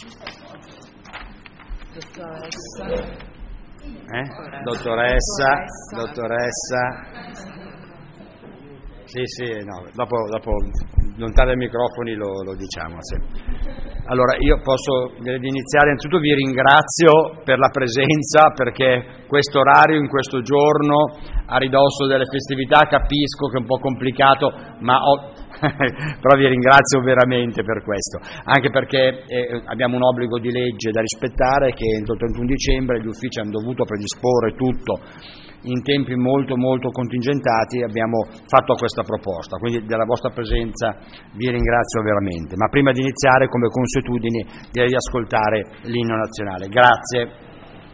Dottoressa. Sì, no, dopo lontano dai microfoni lo diciamo. Sì. Allora, io posso iniziare, innanzitutto vi ringrazio per la presenza, perché questo orario in questo giorno, a ridosso delle festività, capisco che è un po' complicato, ma però vi ringrazio veramente per questo, anche perché abbiamo un obbligo di legge da rispettare, che entro il 31 dicembre gli uffici hanno dovuto predisporre tutto in tempi molto molto contingentati. Abbiamo fatto questa proposta, quindi della vostra presenza vi ringrazio veramente. Ma prima di iniziare, come consuetudine, direi di ascoltare l'inno nazionale. Grazie.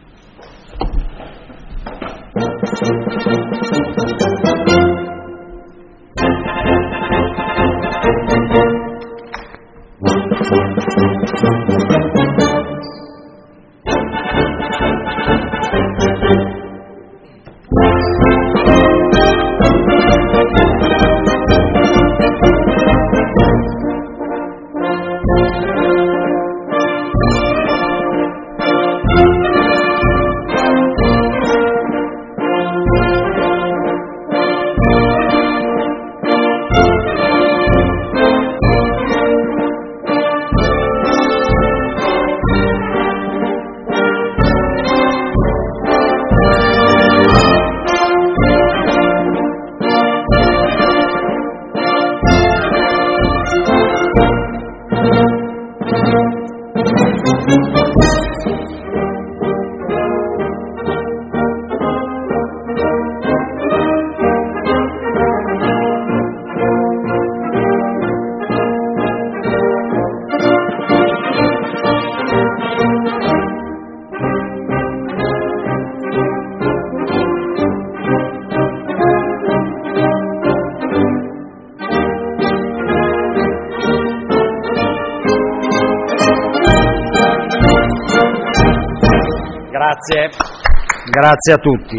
Grazie a tutti.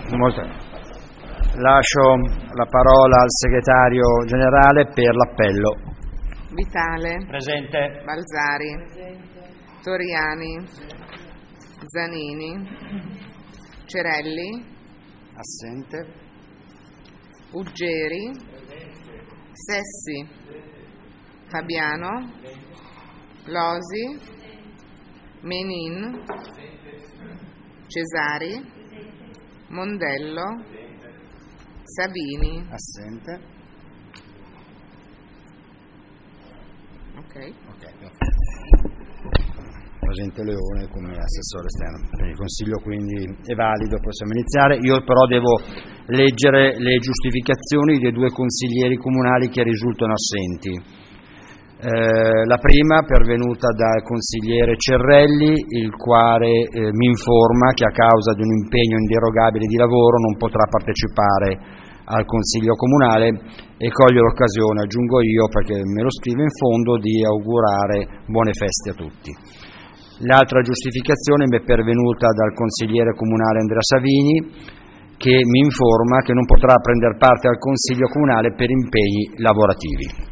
Lascio la parola al segretario generale per l'appello. Vitale. Presente. Balzari. Presente. Toriani. Zanini. Cerelli. Assente. Uggeri. Sessi. Fabiano. Losi. Menin. Cesari, Mondello, Savini. Assente. Ok. Presente Leone come assessore esterno per il Consiglio, quindi è valido, possiamo iniziare. Io però devo leggere le giustificazioni dei due consiglieri comunali che risultano assenti. La prima pervenuta dal consigliere Cerrelli, il quale mi informa che a causa di un impegno inderogabile di lavoro non potrà partecipare al Consiglio Comunale, e coglio l'occasione, aggiungo io perché me lo scrive in fondo, di augurare buone feste a tutti. L'altra giustificazione mi è pervenuta dal consigliere comunale Andrea Savini, che mi informa che non potrà prendere parte al Consiglio Comunale per impegni lavorativi.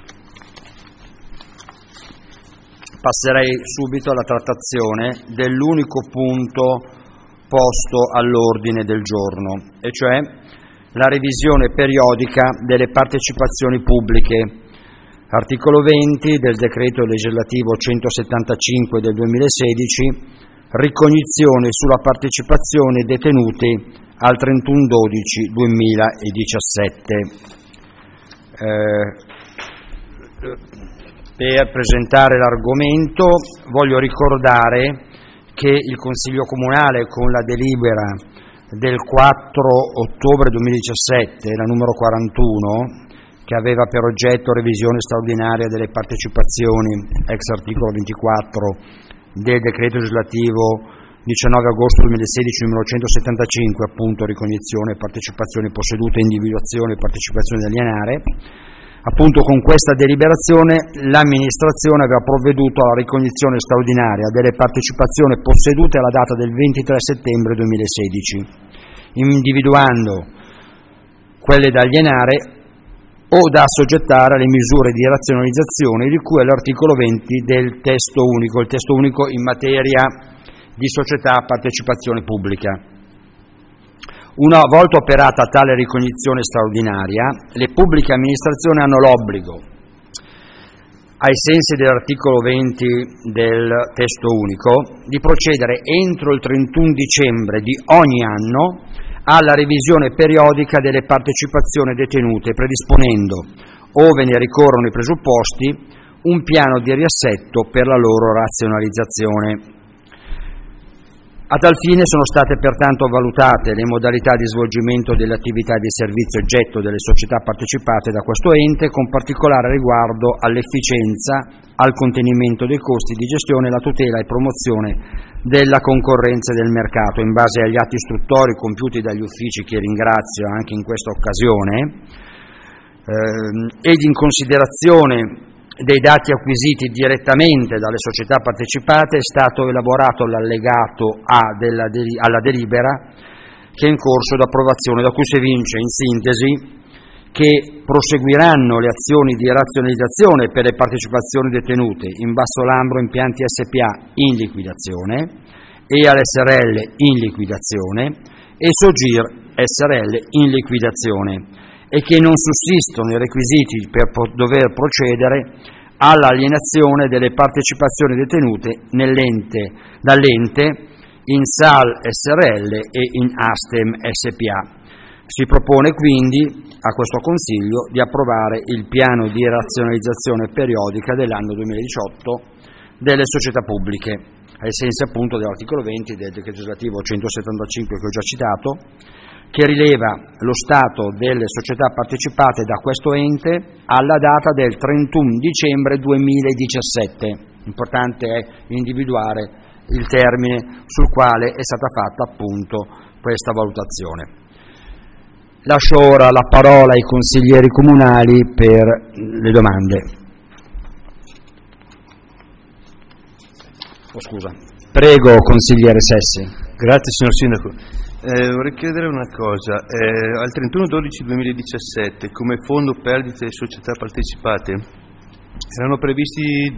Passerei subito alla trattazione dell'unico punto posto all'ordine del giorno, e cioè la revisione periodica delle partecipazioni pubbliche. Articolo 20 del decreto legislativo 175 del 2016, ricognizione sulla partecipazione detenuti al 31/12/2017. Per presentare l'argomento voglio ricordare che il Consiglio Comunale, con la delibera del 4 ottobre 2017, la numero 41, che aveva per oggetto revisione straordinaria delle partecipazioni ex articolo 24 del decreto legislativo 19 agosto 2016 numero 175, appunto ricognizione, partecipazione posseduta, individuazione e partecipazione da alienare. Appunto, con questa deliberazione l'amministrazione aveva provveduto alla ricognizione straordinaria delle partecipazioni possedute alla data del 23 settembre 2016, individuando quelle da alienare o da assoggettare alle misure di razionalizzazione di cui all'articolo 20 del testo unico, il testo unico in materia di società a partecipazione pubblica. Una volta operata tale ricognizione straordinaria, le pubbliche amministrazioni hanno l'obbligo, ai sensi dell'articolo 20 del testo unico, di procedere entro il 31 dicembre di ogni anno alla revisione periodica delle partecipazioni detenute, predisponendo, ove ne ricorrono i presupposti, un piano di riassetto per la loro razionalizzazione. A tal fine sono state pertanto valutate le modalità di svolgimento delle attività di servizio oggetto delle società partecipate da questo ente, con particolare riguardo all'efficienza, al contenimento dei costi di gestione, la tutela e promozione della concorrenza e del mercato, in base agli atti istruttori compiuti dagli uffici, che ringrazio anche in questa occasione, ed in considerazione dei dati acquisiti direttamente dalle società partecipate, è stato elaborato l'allegato A alla delibera, che è in corso d'approvazione, da cui si evince in sintesi che proseguiranno le azioni di razionalizzazione per le partecipazioni detenute in Basso Lambro Impianti SpA in liquidazione, EAL SRL in liquidazione e Sogir SRL in liquidazione, e che non sussistono i requisiti per dover procedere all'alienazione delle partecipazioni detenute dall'ente in SAL SRL e in Astem SpA. Si propone quindi a questo Consiglio di approvare il piano di razionalizzazione periodica dell'anno 2018 delle società pubbliche, ai sensi appunto dell'articolo 20 del decreto legislativo 175 che ho già citato, che rileva lo stato delle società partecipate da questo ente alla data del 31 dicembre 2017. Importante è individuare il termine sul quale è stata fatta appunto questa valutazione. Lascio ora la parola ai consiglieri comunali per le domande. Prego, consigliere Sessi. Grazie, signor Sindaco. Vorrei chiedere una cosa. Al 31/12/2017, come fondo perdite e società partecipate, erano previsti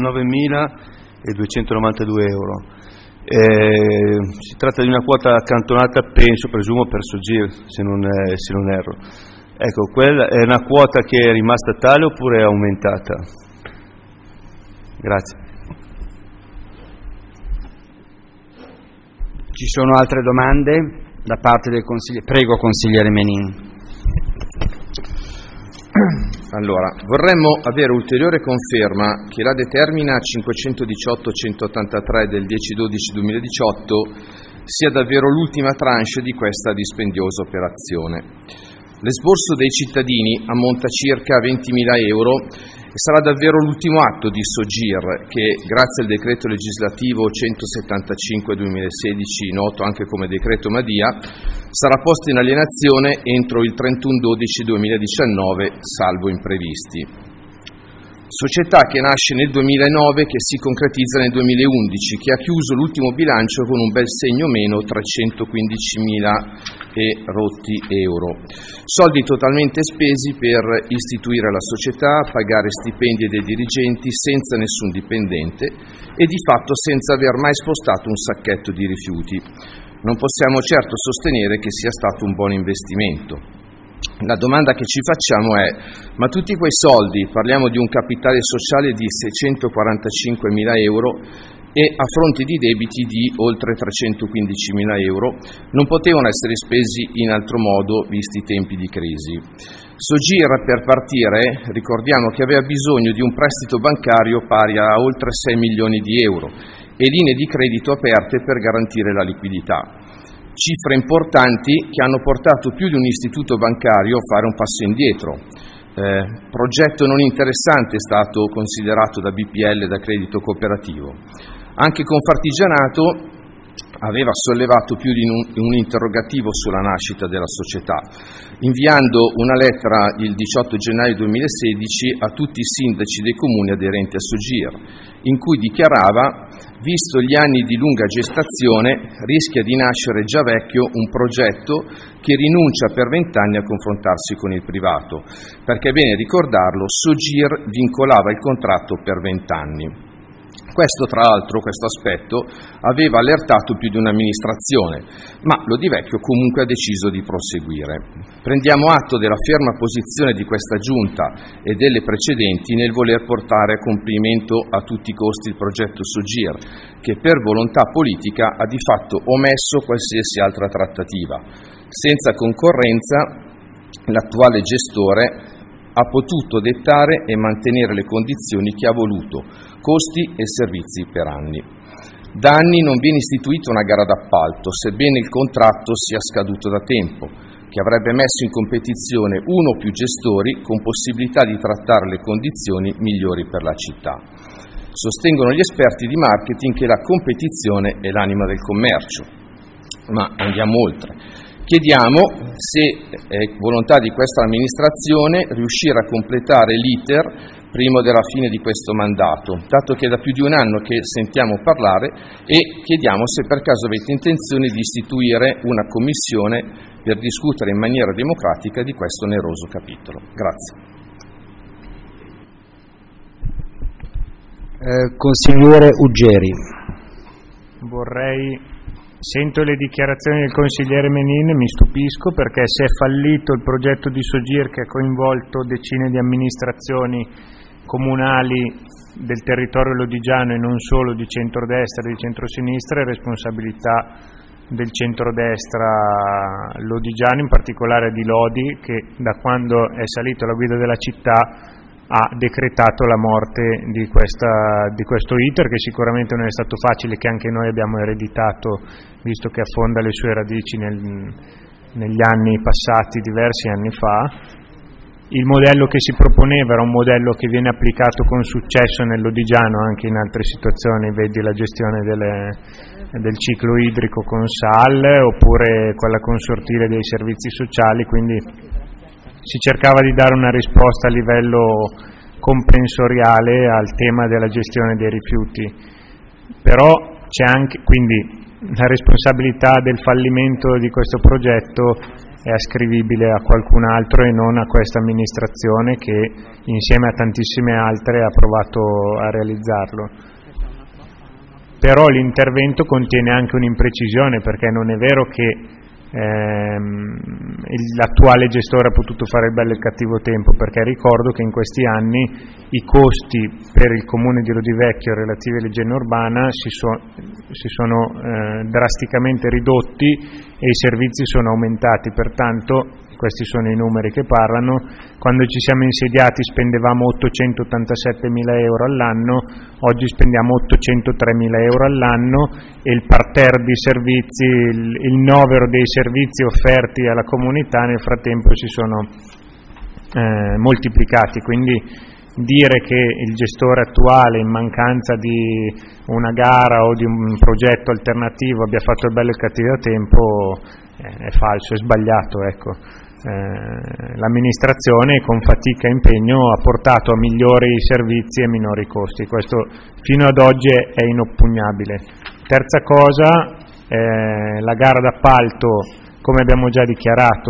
19.292 euro. Si tratta di una quota accantonata, presumo per Sogir, se non erro. Ecco, quella è una quota che è rimasta tale oppure è aumentata? Grazie. Ci sono altre domande da parte del consigliere? Prego, consigliere Menin. Allora, vorremmo avere ulteriore conferma che la determina 518-183 del 10/12/2018 sia davvero l'ultima tranche di questa dispendiosa operazione. L'esborso dei cittadini ammonta circa a 20.000 euro e sarà davvero l'ultimo atto di Sogir che, grazie al decreto legislativo 175/2016, noto anche come decreto Madia, sarà posto in alienazione entro il 31/12/2019, salvo imprevisti. Società che nasce nel 2009, che si concretizza nel 2011, che ha chiuso l'ultimo bilancio con un bel segno meno 315.000 e rotti euro. Soldi totalmente spesi per istituire la società, pagare stipendi dei dirigenti senza nessun dipendente e di fatto senza aver mai spostato un sacchetto di rifiuti. Non possiamo certo sostenere che sia stato un buon investimento. La domanda che ci facciamo è: ma tutti quei soldi, parliamo di un capitale sociale di 645.000 euro e a fronte di debiti di oltre 315.000 euro, non potevano essere spesi in altro modo visti i tempi di crisi? Sogir, per partire, ricordiamo che aveva bisogno di un prestito bancario pari a oltre 6 milioni di euro e linee di credito aperte per garantire la liquidità. Cifre importanti che hanno portato più di un istituto bancario a fare un passo indietro. Progetto non interessante è stato considerato da BPL, da Credito Cooperativo. Anche Confartigianato aveva sollevato più di un interrogativo sulla nascita della società, inviando una lettera il 18 gennaio 2016 a tutti i sindaci dei comuni aderenti a Sogir, in cui dichiarava Visto gli anni di lunga gestazione, rischia di nascere già vecchio un progetto che rinuncia per 20 anni a confrontarsi con il privato, perché è bene ricordarlo, Sogir vincolava il contratto per 20 anni. Questo, tra l'altro, questo aspetto aveva allertato più di un'amministrazione, ma Lodivecchio comunque ha deciso di proseguire. Prendiamo atto della ferma posizione di questa Giunta e delle precedenti nel voler portare a compimento a tutti i costi il progetto Sogir, che per volontà politica ha di fatto omesso qualsiasi altra trattativa. Senza concorrenza, l'attuale gestore ha potuto dettare e mantenere le condizioni che ha voluto, costi e servizi per anni. Da anni non viene istituita una gara d'appalto, sebbene il contratto sia scaduto da tempo, che avrebbe messo in competizione uno o più gestori con possibilità di trattare le condizioni migliori per la città. Sostengono gli esperti di marketing che la competizione è l'anima del commercio, ma andiamo oltre. Chiediamo, se è volontà di questa amministrazione, riuscire a completare l'iter prima della fine di questo mandato, dato che è da più di un anno che sentiamo parlare, e chiediamo se per caso avete intenzione di istituire una commissione per discutere in maniera democratica di questo oneroso capitolo. Grazie. Consigliere Uggeri. Sento le dichiarazioni del consigliere Menin e mi stupisco, perché se è fallito il progetto di Sogir, che ha coinvolto decine di amministrazioni comunali del territorio lodigiano e non solo di centrodestra e di centrosinistra, è responsabilità del centrodestra lodigiano, in particolare di Lodi, che da quando è salito alla guida della città ha decretato la morte di questo iter, che sicuramente non è stato facile, che anche noi abbiamo ereditato, visto che affonda le sue radici negli anni passati, diversi anni fa. Il modello che si proponeva era un modello che viene applicato con successo nel lodigiano anche in altre situazioni, vedi la gestione del ciclo idrico con SAL, oppure quella consortile dei servizi sociali, quindi si cercava di dare una risposta a livello comprensoriale al tema della gestione dei rifiuti. Però c'è anche, quindi la responsabilità del fallimento di questo progetto è ascrivibile a qualcun altro e non a questa amministrazione, che insieme a tantissime altre ha provato a realizzarlo. Però l'intervento contiene anche un'imprecisione, perché non è vero che l'attuale gestore ha potuto fare il bello e il cattivo tempo, perché ricordo che in questi anni i costi per il comune di Lodivecchio relativi all'igiene urbana si sono drasticamente ridotti e i servizi sono aumentati. Pertanto questi sono i numeri che parlano. Quando ci siamo insediati spendevamo 887.000 euro all'anno, oggi spendiamo 803.000 euro all'anno, e il parterre di servizi, il novero dei servizi offerti alla comunità nel frattempo si sono moltiplicati. Quindi dire che il gestore attuale, in mancanza di una gara o di un progetto alternativo, abbia fatto il bello e il cattivo a tempo è falso, è sbagliato, ecco. L'amministrazione con fatica e impegno ha portato a migliori servizi e minori costi, questo fino ad oggi è inoppugnabile. Terza cosa, la gara d'appalto, come abbiamo già dichiarato,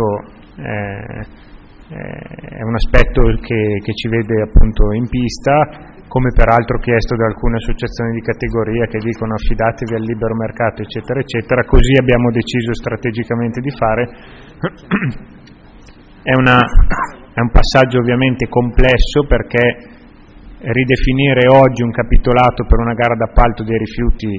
è un aspetto che ci vede appunto in pista, come peraltro chiesto da alcune associazioni di categoria che dicono affidatevi al libero mercato, eccetera eccetera. Così abbiamo deciso strategicamente di fare. È un passaggio ovviamente complesso, perché ridefinire oggi un capitolato per una gara d'appalto dei rifiuti,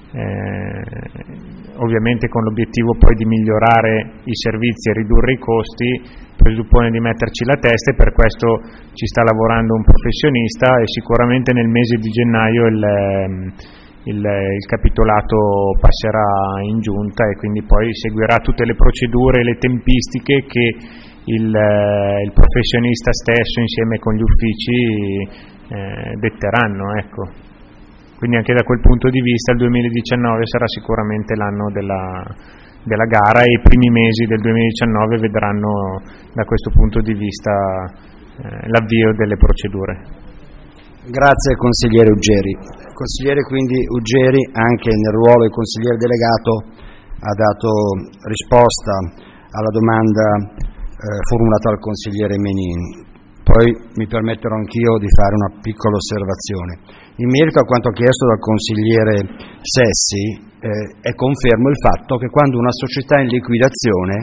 ovviamente con l'obiettivo poi di migliorare i servizi e ridurre i costi, presuppone di metterci la testa, e per questo ci sta lavorando un professionista, e sicuramente nel mese di gennaio il capitolato passerà in giunta, e quindi poi seguirà tutte le procedure e le tempistiche che il professionista stesso insieme con gli uffici detteranno, ecco. Quindi anche da quel punto di vista il 2019 sarà sicuramente l'anno della gara, e i primi mesi del 2019 vedranno da questo punto di vista l'avvio delle procedure. Grazie consigliere Ugeri. Consigliere quindi Ugeri, anche nel ruolo di consigliere delegato, ha dato risposta alla domanda formulata dal consigliere Menin. Poi mi permetterò anch'io di fare una piccola osservazione. In merito a quanto chiesto dal consigliere Sessi, confermo il fatto che quando una società è in liquidazione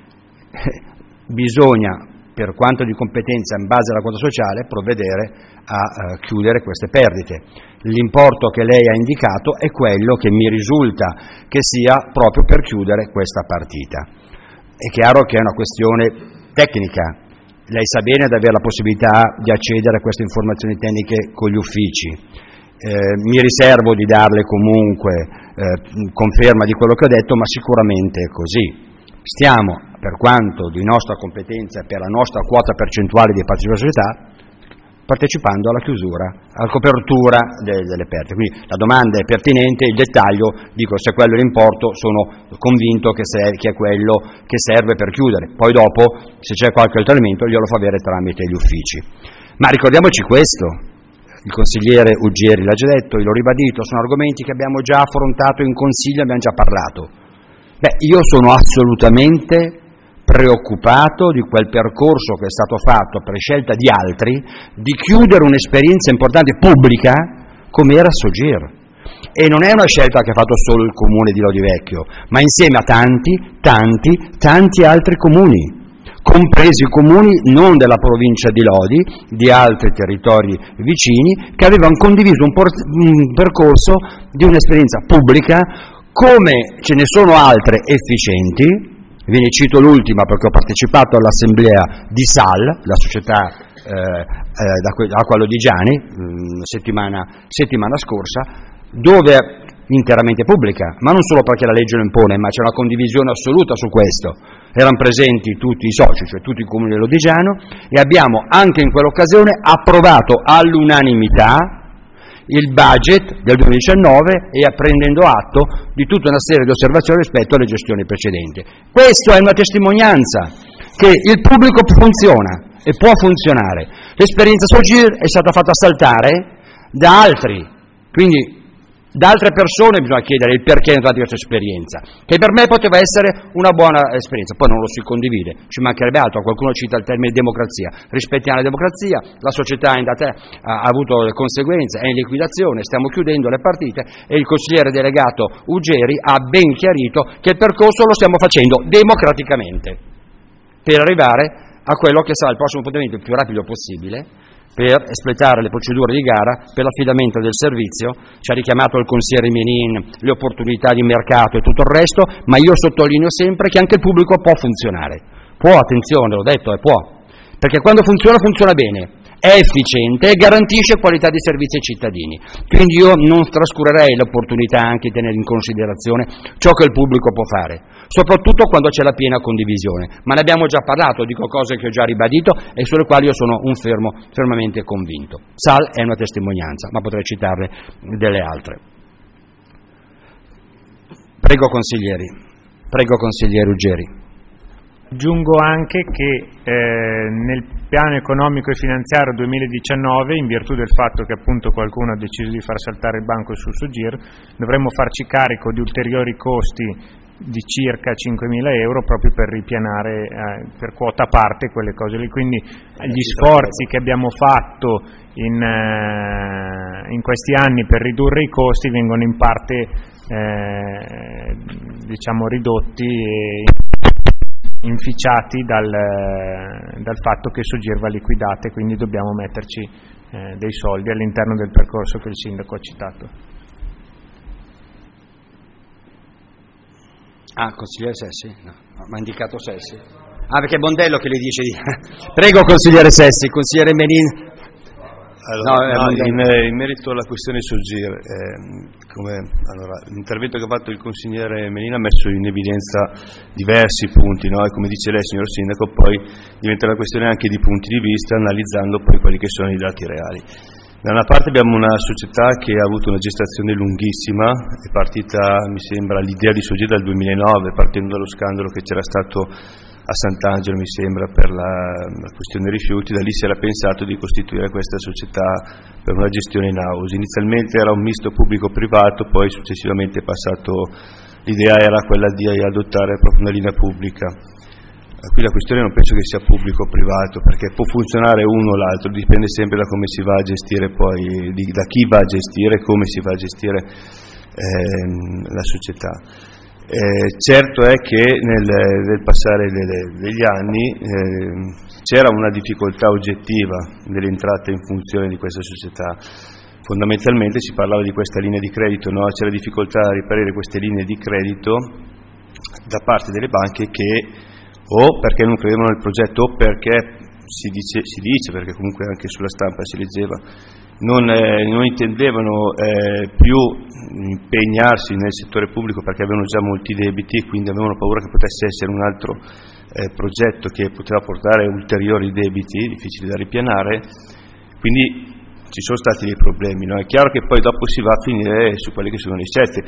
bisogna, per quanto di competenza in base alla quota sociale, provvedere a chiudere queste perdite. L'importo che lei ha indicato è quello che mi risulta che sia proprio per chiudere questa partita. È chiaro che è una questione tecnica. Lei sa bene di avere la possibilità di accedere a queste informazioni tecniche con gli uffici. Mi riservo di darle comunque conferma di quello che ho detto, ma sicuramente è così. Stiamo, per quanto di nostra competenza e per la nostra quota percentuale di partecipazione alla società, partecipando alla chiusura, alla copertura delle perdite. Quindi la domanda è pertinente, il dettaglio, dico, se quello è l'importo, sono convinto che è quello che serve per chiudere. Poi dopo, se c'è qualche altro elemento, glielo fa avere tramite gli uffici. Ma ricordiamoci questo, il consigliere Ugeri l'ha già detto, io l'ho ribadito, sono argomenti che abbiamo già affrontato in consiglio, abbiamo già parlato. Io sono assolutamente preoccupato di quel percorso che è stato fatto per scelta di altri di chiudere un'esperienza importante pubblica come era Sogir. E non è una scelta che ha fatto solo il comune di Lodi Vecchio, ma insieme a tanti altri comuni, compresi i comuni non della provincia di Lodi, di altri territori vicini, che avevano condiviso un percorso di un'esperienza pubblica, come ce ne sono altre efficienti. Ve ne cito l'ultima perché ho partecipato all'assemblea di SAL, la società Acqua Lodigiani, settimana scorsa, dove interamente pubblica, ma non solo perché la legge lo impone, ma c'è una condivisione assoluta su questo. Erano presenti tutti i soci, cioè tutti i comuni del Lodigiano, e abbiamo anche in quell'occasione approvato all'unanimità il budget del 2019 e prendendo atto di tutta una serie di osservazioni rispetto alle gestioni precedenti. Questo è una testimonianza che il pubblico funziona e può funzionare. L'esperienza Sogir è stata fatta saltare da altri, quindi da altre persone bisogna chiedere il perché è entrata questa esperienza, che per me poteva essere una buona esperienza, poi non lo si condivide, ci mancherebbe altro, qualcuno cita il termine democrazia, rispettiamo la democrazia, la società ha avuto le conseguenze, è in liquidazione, stiamo chiudendo le partite e il consigliere delegato Ugeri ha ben chiarito che il percorso lo stiamo facendo democraticamente per arrivare a quello che sarà il prossimo appuntamento il più rapido possibile, per espletare le procedure di gara per l'affidamento del servizio. Ci ha richiamato il consigliere Menin le opportunità di mercato e tutto il resto, ma io sottolineo sempre che anche il pubblico può funzionare. Può, attenzione, l'ho detto, può, perché quando funziona bene, è efficiente e garantisce qualità di servizi ai cittadini. Quindi io non trascurerei l'opportunità anche di tenere in considerazione ciò che il pubblico può fare, soprattutto quando c'è la piena condivisione. Ma ne abbiamo già parlato, dico cose che ho già ribadito e sulle quali io sono fermamente convinto. SAL è una testimonianza, ma potrei citarne delle altre. Prego consigliere Ugeri. Aggiungo anche che nel piano economico e finanziario 2019, in virtù del fatto che appunto qualcuno ha deciso di far saltare il banco su Sogir, dovremmo farci carico di ulteriori costi di circa 5.000 euro proprio per ripianare per quota a parte quelle cose lì. Quindi gli sforzi che abbiamo fatto in questi anni per ridurre i costi vengono in parte ridotti e inficiati dal fatto che Sogir va liquidata, e quindi dobbiamo metterci dei soldi all'interno del percorso che il sindaco ha citato. Consigliere Sessi? No, mi ha indicato Sessi. Perché è Bondello che le dice di... Prego consigliere Sessi, consigliere Menin. Allora, in merito alla questione Sogir, l'intervento che ha fatto il consigliere Menin ha messo in evidenza diversi punti, no? E come dice lei, signor Sindaco, poi diventa una questione anche di punti di vista, analizzando poi quelli che sono i dati reali. Da una parte abbiamo una società che ha avuto una gestazione lunghissima, è partita, mi sembra, l'idea di Sogir dal 2009, partendo dallo scandalo che c'era stato a Sant'Angelo, mi sembra, per la questione rifiuti. Da lì si era pensato di costituire questa società per una gestione in house. Inizialmente era un misto pubblico-privato, poi successivamente l'idea era quella di adottare proprio una linea pubblica. Qui la questione non penso che sia pubblico-privato, perché può funzionare uno o l'altro, dipende sempre da come si va a gestire poi, da chi va a gestire, come si va a gestire la società. Certo è che nel passare degli anni c'era una difficoltà oggettiva nell'entrata in funzione di questa società. Fondamentalmente si parlava di questa linea di credito, no? C'era difficoltà a riparare queste linee di credito da parte delle banche che o perché non credevano nel progetto o perché si dice, perché comunque anche sulla stampa si leggeva, non intendevano più impegnarsi nel settore pubblico perché avevano già molti debiti e quindi avevano paura che potesse essere un altro progetto che poteva portare ulteriori debiti difficili da ripianare, quindi ci sono stati dei problemi, no? È chiaro che poi dopo si va a finire su quelle che sono le scelte.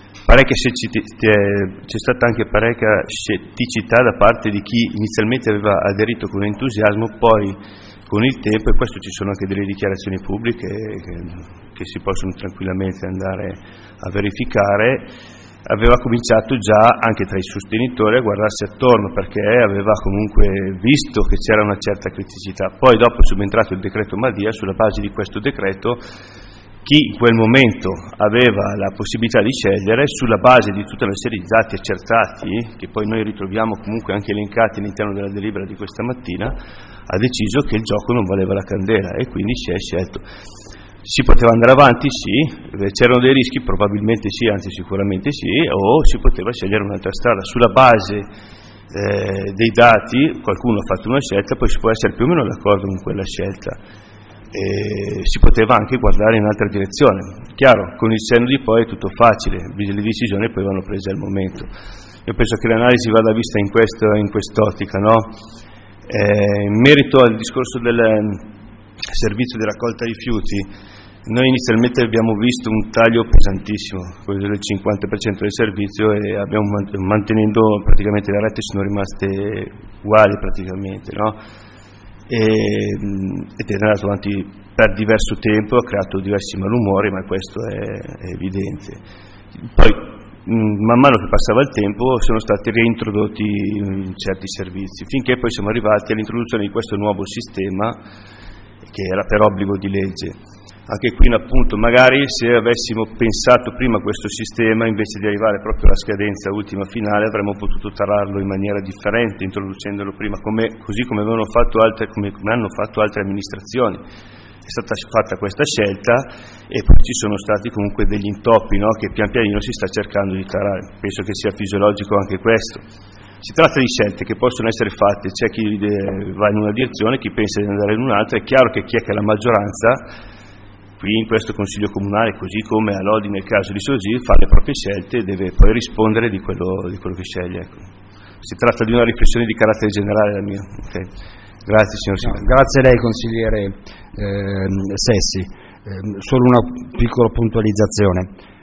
C'è stata anche parecchia scetticità da parte di chi inizialmente aveva aderito con entusiasmo, poi con il tempo, e questo ci sono anche delle dichiarazioni pubbliche che si possono tranquillamente andare a verificare, aveva cominciato già anche tra i sostenitori a guardarsi attorno perché aveva comunque visto che c'era una certa criticità. Poi dopo è subentrato il decreto Madia, sulla base di questo decreto chi in quel momento aveva la possibilità di scegliere, sulla base di tutta una serie di dati accertati, che poi noi ritroviamo comunque anche elencati all'interno della delibera di questa mattina, ha deciso che il gioco non valeva la candela e quindi si è scelto. Si poteva andare avanti? Sì, c'erano dei rischi? Probabilmente sì, anzi sicuramente sì, o si poteva scegliere un'altra strada. Sulla base dei dati qualcuno ha fatto una scelta, poi si può essere più o meno d'accordo con quella scelta. Si poteva anche guardare in altra direzione. Chiaro, con il senno di poi è tutto facile, le decisioni poi vanno prese al momento. Io penso che l'analisi vada vista in quest'ottica, no? In merito al discorso del servizio di raccolta rifiuti, noi inizialmente abbiamo visto un taglio pesantissimo, quello del 50% del servizio, e abbiamo mantenendo praticamente le rette sono rimaste uguali praticamente, no? Ed è andato avanti per diverso tempo, ha creato diversi malumori, ma questo è evidente. Poi man mano che passava il tempo sono stati reintrodotti certi servizi, finché poi siamo arrivati all'introduzione di questo nuovo sistema che era per obbligo di legge. Anche qui appunto magari se avessimo pensato prima a questo sistema, invece di arrivare proprio alla scadenza ultima finale, avremmo potuto tararlo in maniera differente, introducendolo prima, così come hanno fatto altre amministrazioni. È stata fatta questa scelta e poi ci sono stati comunque degli intoppi, no, che pian pianino si sta cercando di tarare. Penso che sia fisiologico anche questo. Si tratta di scelte che possono essere fatte, c'è chi va in una direzione, chi pensa di andare in un'altra. È chiaro che chi è che è la maggioranza qui in questo Consiglio Comunale, così come a Lodi nel caso di Sogir, fa le proprie scelte e deve poi rispondere di quello che sceglie. Ecco. Si tratta di una riflessione di carattere generale la mia. Okay. Grazie signor Sindaco. Grazie a lei consigliere Sessi. Solo una piccola puntualizzazione.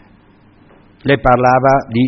Lei parlava di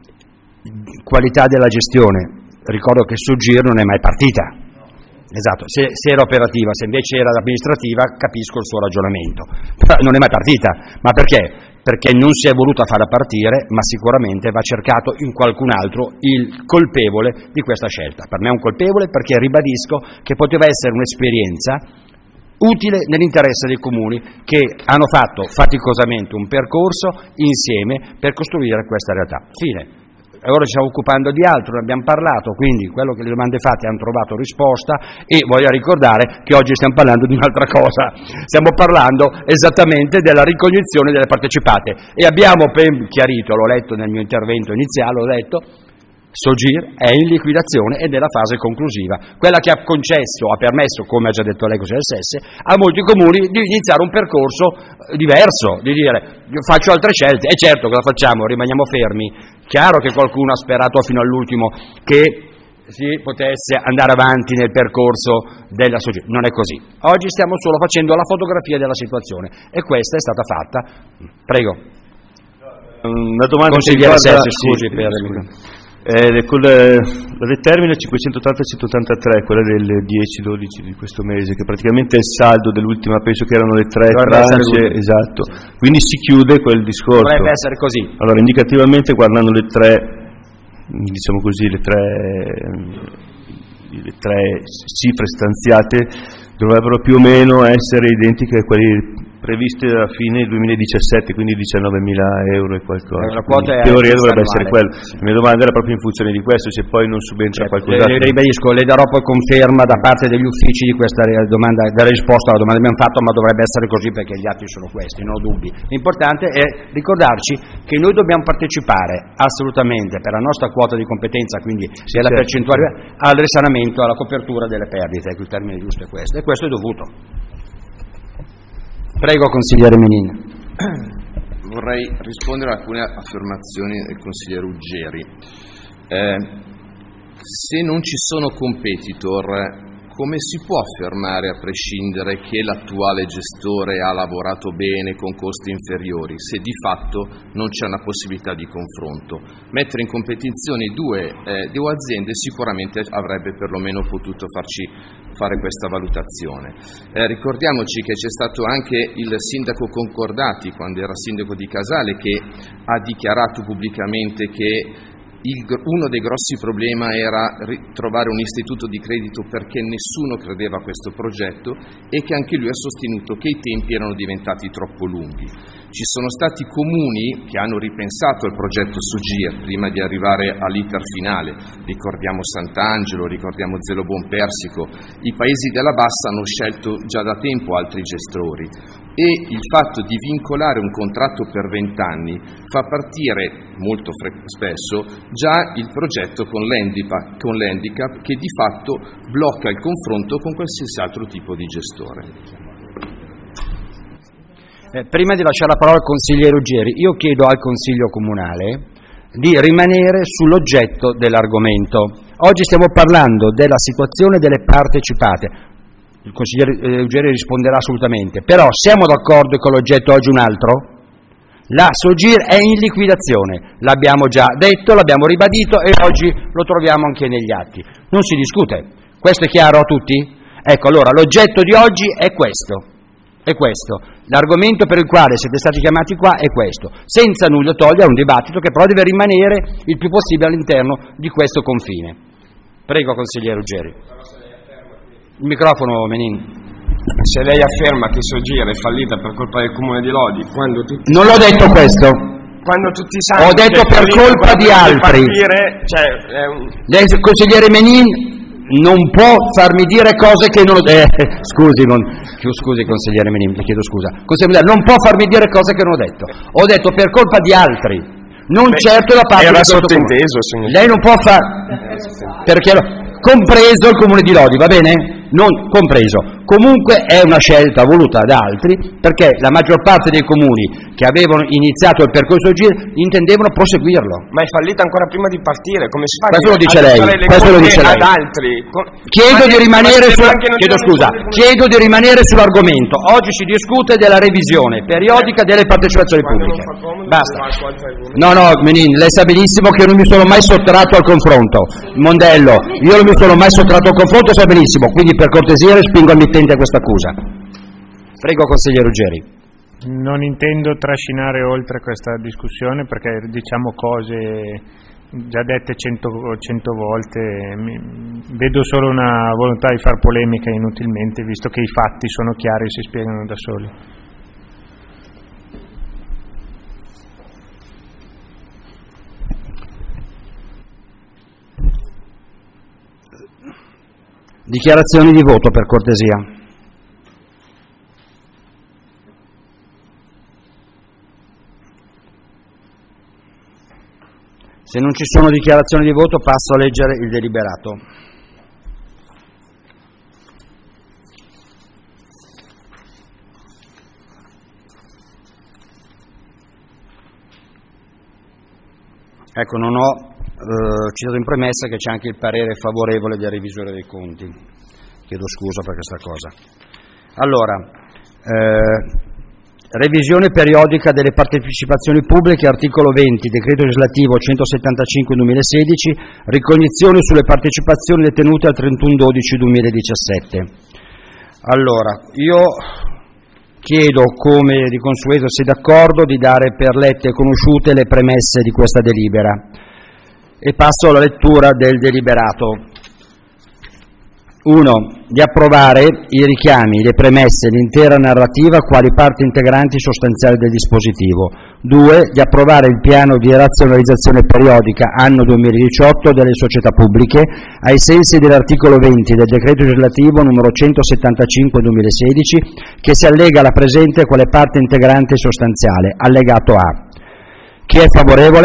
qualità della gestione. Ricordo che Sogir non è mai partita. Esatto, se era operativa, se invece era amministrativa capisco il suo ragionamento, però non è mai partita, ma perché? Perché non si è voluta farla partire, ma sicuramente va cercato in qualcun altro il colpevole di questa scelta. Per me è un colpevole perché ribadisco che poteva essere un'esperienza utile nell'interesse dei comuni che hanno fatto faticosamente un percorso insieme per costruire questa realtà. Fine. Ora ci stiamo occupando di altro, ne abbiamo parlato, quindi quello che le domande fatte hanno trovato risposta e voglio ricordare che oggi stiamo parlando di un'altra cosa, stiamo parlando esattamente della ricognizione delle partecipate e abbiamo ben chiarito, l'ho letto nel mio intervento iniziale, ho detto Sogir è in liquidazione ed è la fase conclusiva, quella che ha permesso, come ha già detto lei consigliere Sessi, a molti comuni di iniziare un percorso diverso, di dire faccio altre scelte e certo cosa facciamo? Rimaniamo fermi. Chiaro che qualcuno ha sperato fino all'ultimo che si potesse andare avanti nel percorso della Sogir, non è così. Oggi stiamo solo facendo la fotografia della situazione e questa è stata fatta. Prego. Una domanda consigliere Sessi, scusi per La determina 580-183, quella del 10-12 di questo mese, che praticamente è il saldo dell'ultima, penso che erano le 3 tranche, esatto. Quindi si chiude quel discorso. Dovrebbe essere così. Allora, indicativamente, guardando le tre, diciamo così, le tre cifre stanziate dovrebbero più o meno essere identiche a quelle previste alla fine del 2017, quindi 19.000 euro e qualcosa. La quota in teoria dovrebbe essere quello. La mia domanda era proprio in funzione di questo, se poi non subentra qualcos'altro. Ribadisco, le darò poi conferma da parte degli uffici di questa domanda, della risposta alla domanda che abbiamo fatto, ma dovrebbe essere così perché gli atti sono questi, non ho dubbi. L'importante è ricordarci che noi dobbiamo partecipare assolutamente per la nostra quota di competenza, quindi sia la percentuale, al risanamento, alla copertura delle perdite, ecco, il termine giusto è questo, e questo è dovuto. Prego, consigliere Menin. Vorrei rispondere a alcune affermazioni del consigliere Ruggeri. Se non ci sono competitor, come si può affermare a prescindere che l'attuale gestore ha lavorato bene con costi inferiori, se di fatto non c'è una possibilità di confronto? Mettere in competizione due aziende sicuramente avrebbe perlomeno potuto farci fare questa valutazione. Ricordiamoci che c'è stato anche il sindaco Concordati, quando era sindaco di Casale, che ha dichiarato pubblicamente che uno dei grossi problemi era trovare un istituto di credito perché nessuno credeva a questo progetto, e che anche lui ha sostenuto che i tempi erano diventati troppo lunghi. Ci sono stati comuni che hanno ripensato al progetto Sogir prima di arrivare all'iter finale, ricordiamo Sant'Angelo, ricordiamo Zelo Buonpersico. I paesi della Bassa hanno scelto già da tempo altri gestori, e il fatto di vincolare un contratto per 20 anni fa partire molto spesso già il progetto con l'handicap, che di fatto blocca il confronto con qualsiasi altro tipo di gestore. Prima di lasciare la parola al consigliere Ruggeri, io chiedo al Consiglio Comunale di rimanere sull'oggetto dell'argomento. Oggi stiamo parlando della situazione delle partecipate. Il consigliere Ruggeri risponderà assolutamente, però siamo d'accordo che l'oggetto oggi è un altro? La Sogir è in liquidazione, l'abbiamo già detto, l'abbiamo ribadito e oggi lo troviamo anche negli atti. Non si discute, questo è chiaro a tutti? Ecco, allora l'oggetto di oggi è questo. L'argomento per il quale siete stati chiamati qua è questo, senza nulla togliere un dibattito che però deve rimanere il più possibile all'interno di questo confine. Prego, consigliere Ruggeri. Il microfono, Menin. Se lei afferma che Sogir è fallita per colpa del comune di Lodi, quando tutti non l'ho detto questo. Quando tutti sanno, ho detto per colpa di altri. Lei, consigliere Menin, non può farmi dire cose che non ho detto. Scusi consigliere Menin, le chiedo scusa. Non può farmi dire cose che non ho detto. Ho detto per colpa di altri, non certo da parte era di questo sottinteso, comune. Lei non può perché compreso il comune di Lodi, va bene? Non compreso. Comunque è una scelta voluta da altri, perché la maggior parte dei comuni che avevano iniziato il percorso GIR intendevano proseguirlo. Ma è fallita ancora prima di partire, come si fa? Questo lo dice lei, ad altri. Chiedo di rimanere sull'argomento. Oggi si discute della revisione periodica delle partecipazioni pubbliche. Basta. No, Menin, lei sa benissimo che io non mi sono mai sottratto al confronto. Mondello, io non mi sono mai sottratto al confronto, sa benissimo, quindi per cortesia respingo al mittente questa accusa. Prego, consigliere Ruggeri. Non intendo trascinare oltre questa discussione perché diciamo cose già dette 100 volte. Vedo solo una volontà di far polemica inutilmente, visto che i fatti sono chiari e si spiegano da soli. Dichiarazioni di voto, per cortesia. Se non ci sono dichiarazioni di voto, passo a leggere il deliberato. Ecco, non ho citato in premessa che c'è anche il parere favorevole del revisore dei conti. Chiedo scusa per questa cosa. Allora, Revisione periodica delle partecipazioni pubbliche, articolo 20, decreto legislativo 175/2016, ricognizione sulle partecipazioni detenute al 31/12/2017. Allora, io chiedo, come di consueto se d'accordo, di dare per lette e conosciute le premesse di questa delibera e passo alla lettura del deliberato. 1. Di approvare i richiami, le premesse, l'intera narrativa quali parti integranti sostanziali del dispositivo. 2. Di approvare il piano di razionalizzazione periodica anno 2018 delle società pubbliche ai sensi dell'articolo 20 del decreto legislativo numero 175/2016 che si allega alla presente quale parte integrante sostanziale. Allegato A. Chi è favorevole?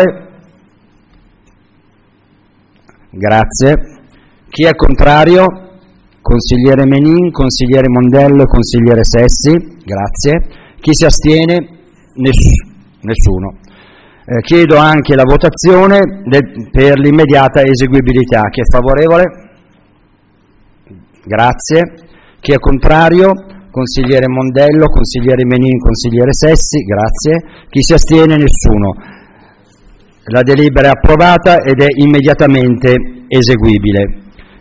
Grazie. Chi è contrario? Consigliere Menin, consigliere Mondello e consigliere Sessi, grazie. Chi si astiene? Nessuno. Chiedo anche la votazione per l'immediata eseguibilità. Chi è favorevole? Grazie. Chi è contrario? Consigliere Mondello, consigliere Menin, consigliere Sessi, grazie. Chi si astiene? Nessuno. La delibera è approvata ed è immediatamente eseguibile.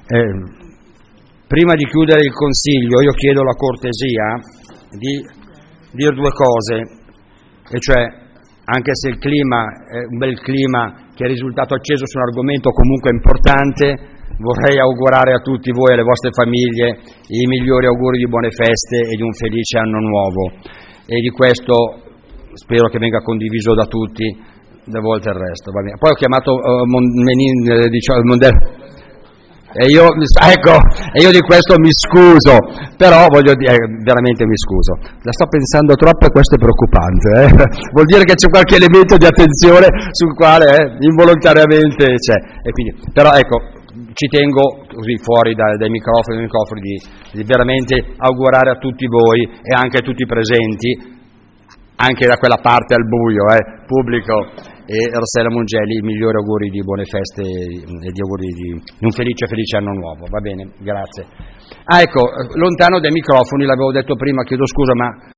Prima di chiudere il Consiglio, io chiedo la cortesia di dire due cose, e cioè, anche se il clima è un bel clima che è risultato acceso su un argomento comunque importante, vorrei augurare a tutti voi e alle vostre famiglie i migliori auguri di buone feste e di un felice anno nuovo, e di questo spero che venga condiviso da tutti, da volte il resto. Va bene. Poi ho chiamato Mondello. E io di questo mi scuso, però voglio dire, veramente mi scuso. La sto pensando troppo e questo è preoccupante. Vuol dire che c'è qualche elemento di attenzione sul quale involontariamente c'è. E quindi, però ecco, ci tengo così fuori dai microfoni di veramente augurare a tutti voi e anche a tutti i presenti, anche da quella parte al buio, pubblico, e Rossella Mongelli, i migliori auguri di buone feste e di auguri di un felice anno nuovo. Va bene, grazie. Ecco, lontano dai microfoni, l'avevo detto prima, chiedo scusa, ma